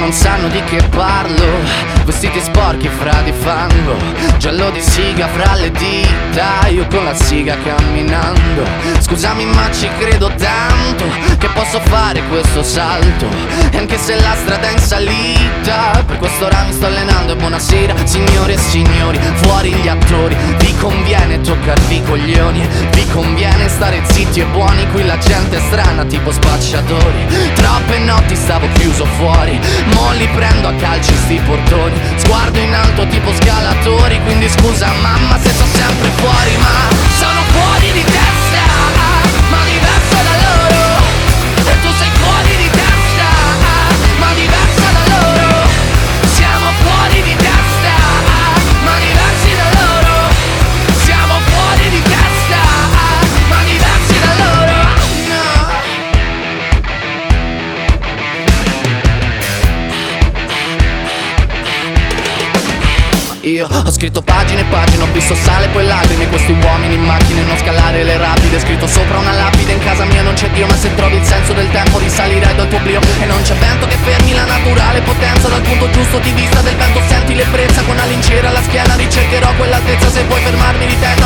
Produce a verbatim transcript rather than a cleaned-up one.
non sanno di che parlo. Vestiti sporchi fra di fango, giallo di siga fra le dita, io con la siga camminando. Scusami ma ci credo tanto che posso fare questo salto, e anche se la strada è in salita, per quest'ora mi sto allenando. E buonasera signore e signori, fuori gli attori. Vi conviene toccarvi i coglioni, vi conviene stare zitti e buoni. Qui la gente è strana tipo spacciatori. Troppe notti stavo chiuso fuori, mo li prendo a calci sti portoni. Sguardo in alto tipo scalatori, quindi scusa mamma se sto sempre fuori, ma sono fuori di testa, ma diverso da loro. E tu sei fuori di testa, ma diversa da loro. Siamo fuori di testa, ma diversi da loro. Siamo fuori di testa, ma diversi da loro. Io ho scritto pagine e pagine, ho visto sale poi lacrime. Questi uomini in macchine, non scalare le rapide. Scritto sopra una lapide, in casa mia non c'è Dio. Ma se trovi il senso del tempo risalirai dal tuo oblio. E non c'è vento che fermi la naturale potenza. Dal punto giusto di vista del vento senti l'ebbrezza. Con la lincera alla schiena ricercherò quell'altezza. Se vuoi fermarmi ritendi